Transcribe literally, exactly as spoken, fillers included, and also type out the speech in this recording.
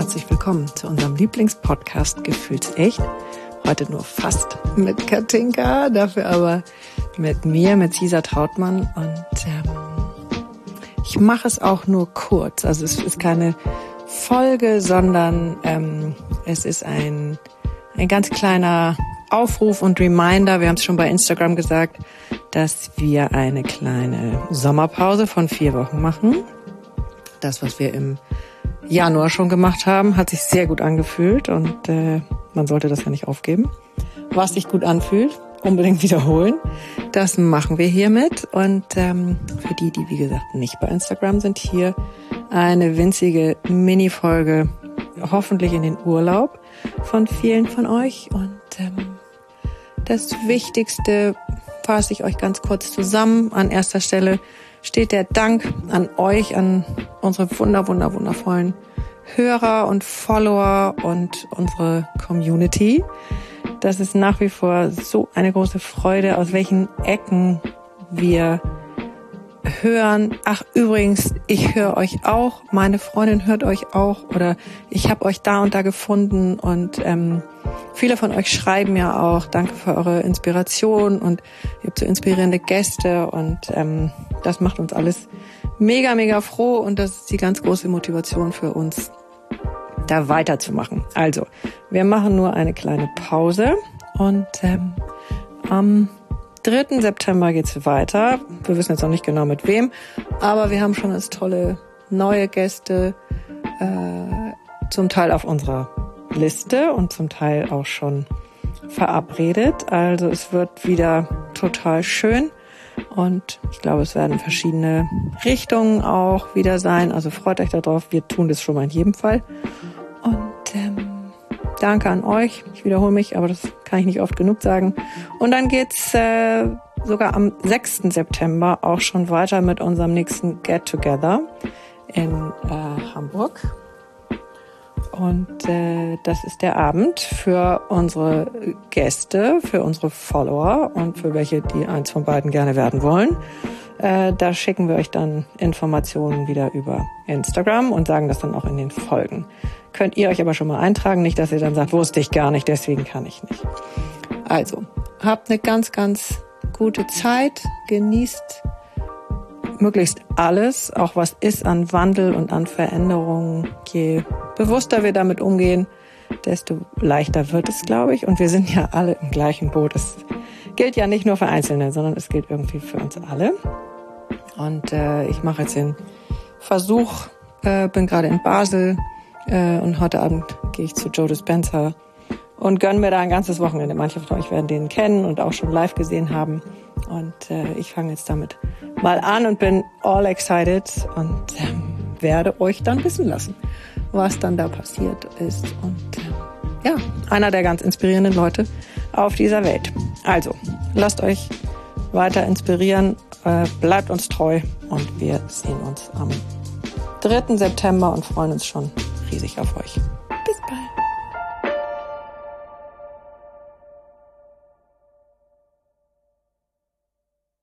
herzlich willkommen zu unserem Lieblingspodcast Gefühlsecht. Heute nur fast mit Katinka, dafür aber mit mir, mit Cesar Trautmann. Und ähm, ich mache es auch nur kurz. Also es ist keine Folge, sondern ähm, es ist ein, ein ganz kleiner Aufruf und Reminder. Wir haben es schon bei Instagram gesagt, dass wir eine kleine Sommerpause von vier Wochen machen. Das, was wir im Januar schon gemacht haben, hat sich sehr gut angefühlt und äh, man sollte das ja nicht aufgeben. Was sich gut anfühlt, unbedingt wiederholen. Das machen wir hiermit. Und ähm, für die, die wie gesagt nicht bei Instagram sind, hier eine winzige Mini-Folge, hoffentlich in den Urlaub von vielen von euch. Und ähm, das Wichtigste fasse ich euch ganz kurz zusammen. An erster Stelle steht der Dank an euch, an unsere wunder, wunder, wundervollen Hörer und Follower und unsere Community. Das ist nach wie vor so eine große Freude, aus welchen Ecken wir hören. Ach, übrigens, ich höre euch auch, meine Freundin hört euch auch oder ich habe euch da und da gefunden und ähm, viele von euch schreiben ja auch, danke für eure Inspiration und ihr habt so inspirierende Gäste und ähm, das macht uns alles mega, mega froh und das ist die ganz große Motivation für uns, da weiterzumachen. Also, wir machen nur eine kleine Pause und ähm, am dritten September geht's weiter. Wir wissen jetzt noch nicht genau mit wem, aber wir haben schon als tolle neue Gäste äh, zum Teil auf unserer Liste und zum Teil auch schon verabredet. Also es wird wieder total schön und ich glaube, es werden verschiedene Richtungen auch wieder sein. Also freut euch darauf. Wir tun das schon mal in jedem Fall. Und ähm, danke an euch. Ich wiederhole mich, aber das kann ich nicht oft genug sagen. Und dann geht's äh, sogar am sechsten September auch schon weiter mit unserem nächsten Get-Together in äh, Hamburg. Und äh, das ist der Abend für unsere Gäste, für unsere Follower und für welche, die eins von beiden gerne werden wollen. Äh, da schicken wir euch dann Informationen wieder über Instagram und sagen das dann auch in den Folgen. Könnt ihr euch aber schon mal eintragen, nicht, dass ihr dann sagt, wusste ich gar nicht, deswegen kann ich nicht. Also, habt eine ganz, ganz gute Zeit, genießt möglichst alles, auch was ist an Wandel und an Veränderungen. Je bewusster wir damit umgehen, desto leichter wird es, glaube ich. Und wir sind ja alle im gleichen Boot. Es gilt ja nicht nur für Einzelne, sondern es gilt irgendwie für uns alle. Und äh, ich mache jetzt den Versuch, äh, bin gerade in Basel äh, und heute Abend gehe ich zu Joe Dispenza und gönne mir da ein ganzes Wochenende. Manche von euch werden den kennen und auch schon live gesehen haben. Und äh, ich fange jetzt damit mal an und bin all excited und ähm, werde euch dann wissen lassen, was dann da passiert ist. Und äh, ja, einer der ganz inspirierenden Leute auf dieser Welt. Also, lasst euch weiter inspirieren, äh, bleibt uns treu und wir sehen uns am dritten September und freuen uns schon riesig auf euch.